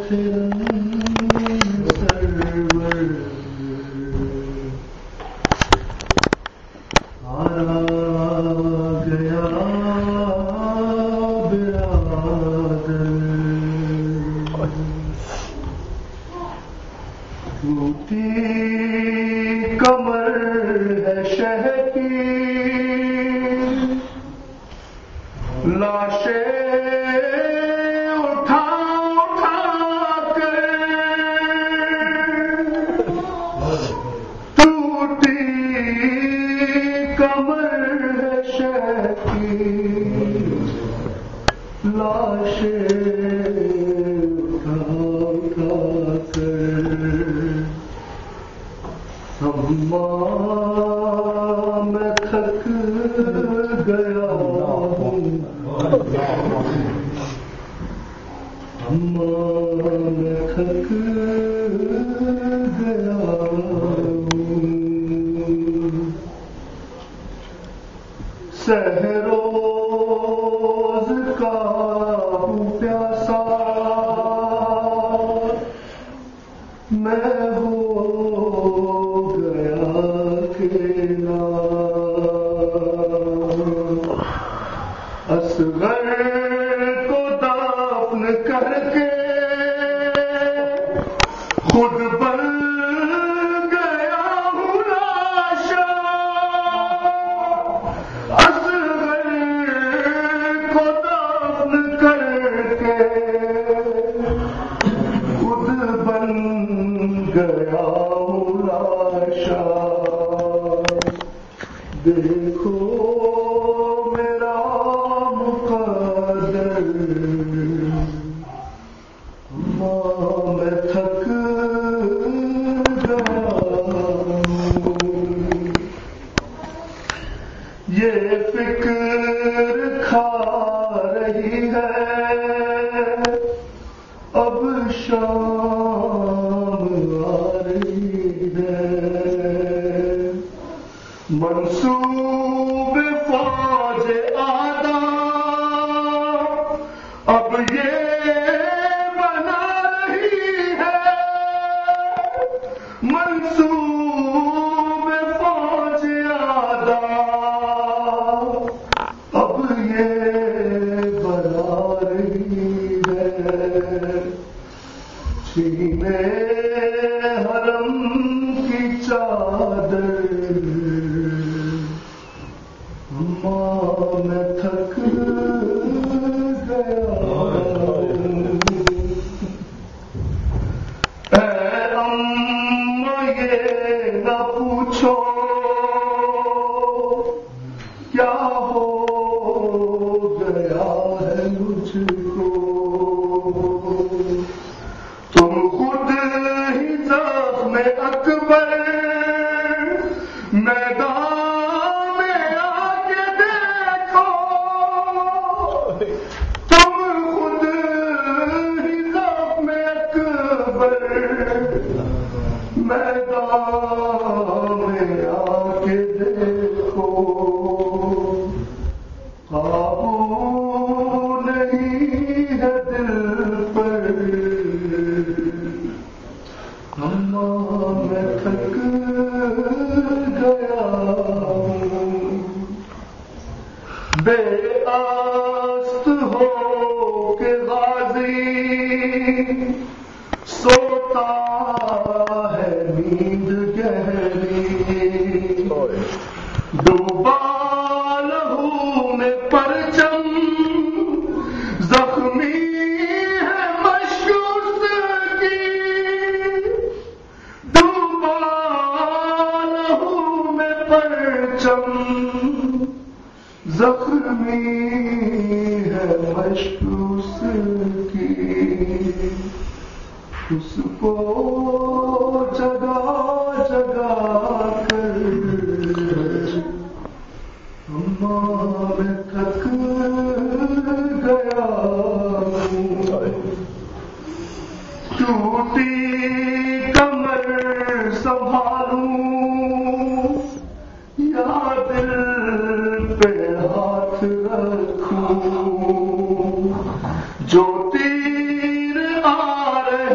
جو تیر آ رہے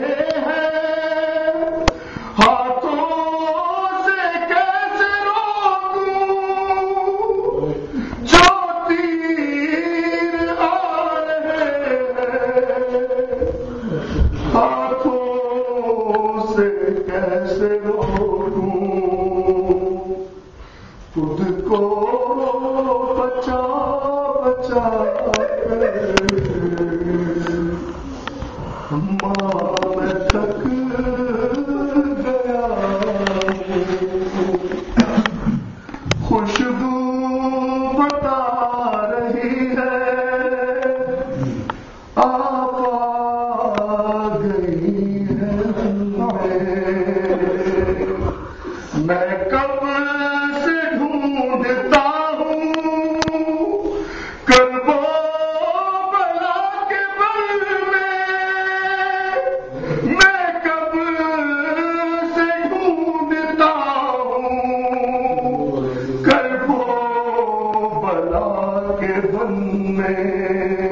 میں تھک گیا خوشبو بتا رہی ہے آپ آ گئی ہے میں کب سے ڈھونڈتا ہوں کربو بلا کے بل میں کب سے ڈھونڈتا ہوں کربو بلا کے بل میں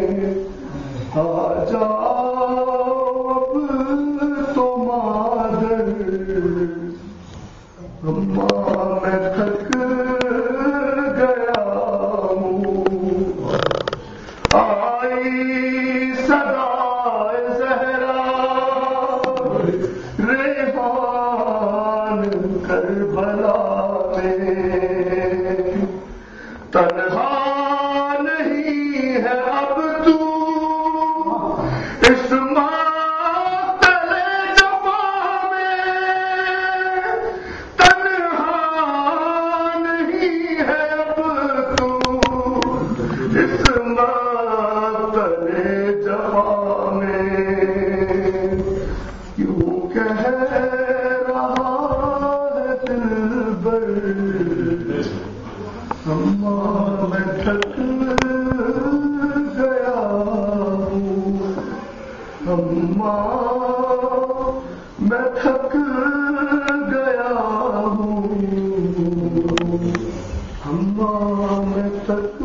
آ جاؤ اب تو مادر اماں میں تھک گیا ہوں آئی صدائے زہرا ریحان کربلا میں تنہا نہیں ہے اب تو اس ماتل جفا میں تنہا نہیں ہے اب تو اس ماتل جفا میں کیوں کہہ رہا ہے دلبر اماں میں تھک گیا ہوں اماں میں تھک گیا ہوں اماں میں تھک